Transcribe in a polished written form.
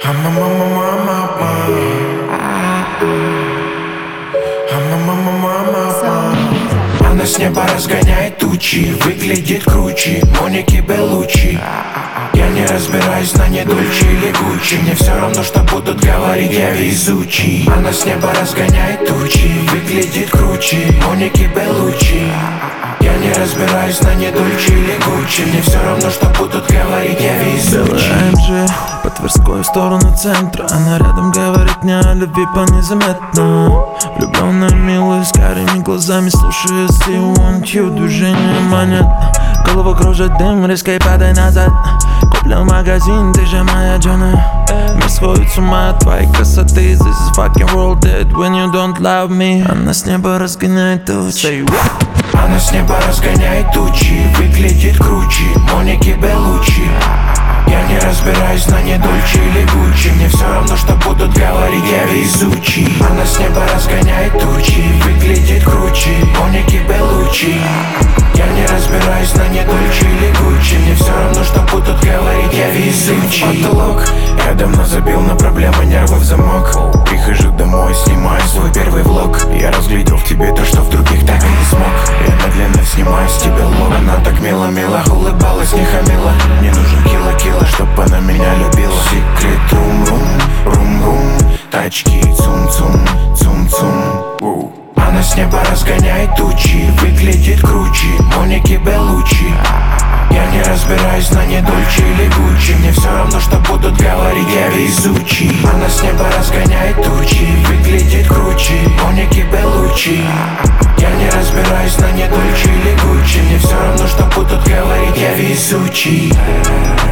Она с неба разгоняет тучи, выглядит круче Моники Беллуччи. Я не разбираюсь на ней Дольче или Гуччи. Мне все равно, что будут говорить, я везучий. Она с неба разгоняет тучи, выглядит круче Моники Беллуччи. Я не разбираюсь на ней Дольче или Гуччи. Мне все равно, что будут говорить, я везучий. АМГ по Тверской в сторону центра. Она рядом говорит мне о любви по-незаметно. Влюбленная, милая, с карими глазами, слушая See Want You, движение манит. Голову кружит дым, резко и падай назад. Куплю магазин, ты же моя Джона. Мир сходит с ума от твоей красоты. This is fucking world dead when you don't love me. Она с неба разгоняет тучи. Она с неба разгоняет тучи, выглядит круче Моники Беллуччи. Я не разбираюсь на ней Дольче или Гуччи. Мне все равно, что будут говорить, я везучий. Она с неба разгоняет тучи, выглядит круче Моники Беллуччи. Я не разбираюсь на ней Дольче или Гуччи. Мне все равно, что будут говорить, я везучий. Потолок, я давно забил на проблемы, нервы в замок. Прихожу домой, снимаю свой первый влог. Я разглядел в тебе то, что в других так и не смог. Я медленно снимаю с тебя лог. Она так мило-мило улыбалась, не хамила. Мне нужен кило-кило, чтоб она меня любила. Секрет рум-рум, рум-рум. Тачки цум-цум, цум-цум. Она с неба разгоняет тучи, выглядит круче Моники Беллуччи. Я не разбираюсь на ней Дольче или Гуччи. Мне все равно, что будут говорить, я везучий. Она с неба разгоняет тучи, выглядит круче Моники Беллуччи. Я не разбираюсь на ней Дольче или Гуччи. Мне все равно, что будут говорить, я везучий.